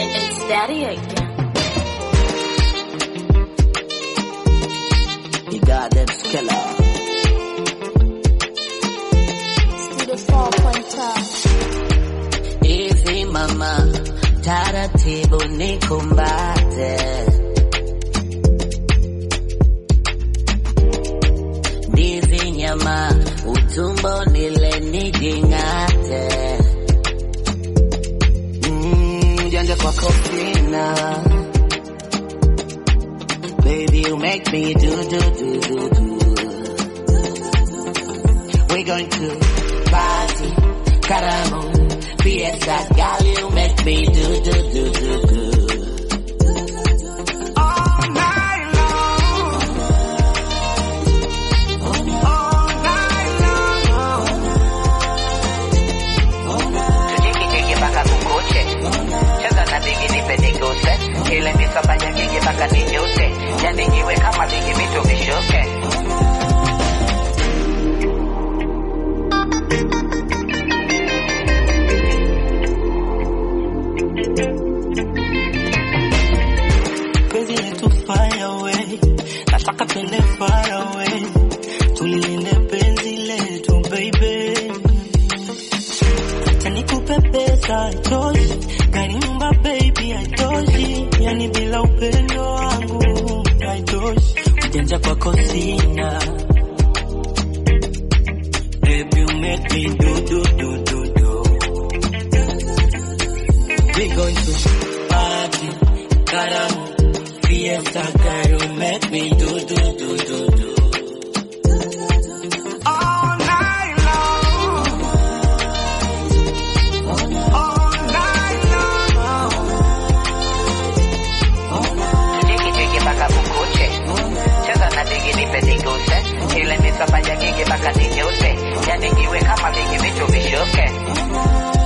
It's Daddy again. You got that skiller. Studio 4.5. Easy mama, taratibu nikumbate. Ndizi nyama, utumbo nile nijingate. Janja kwa kofina. Baby, you make me do. We're going to party, caramo, fiesta, girl, you make me do. All night long. All night long. Tujiki baka kukuche. Cheza na bigi nipe niguse. Ile misabanya gigi baka ninyuse. Yani niwe kama bigi mitu vishuke. Penzi letu fire away, nataka twende far away, tulilinde penzi letu baby. Acha nikupe pesa haitoshi, gari nyumba baby haitoshi, yani bila upendo wangu haitoshi, ujanja kwako sina. Baby, you make me do. We going to party, caramo, fiesta, girl, you make me do. All night long. All night long. Jiki baka bukuche. Cheza na bigi nipe niguse. Ile misafanya gigi baka ninyuse. Yani niwe kama bigi vitu vishuke.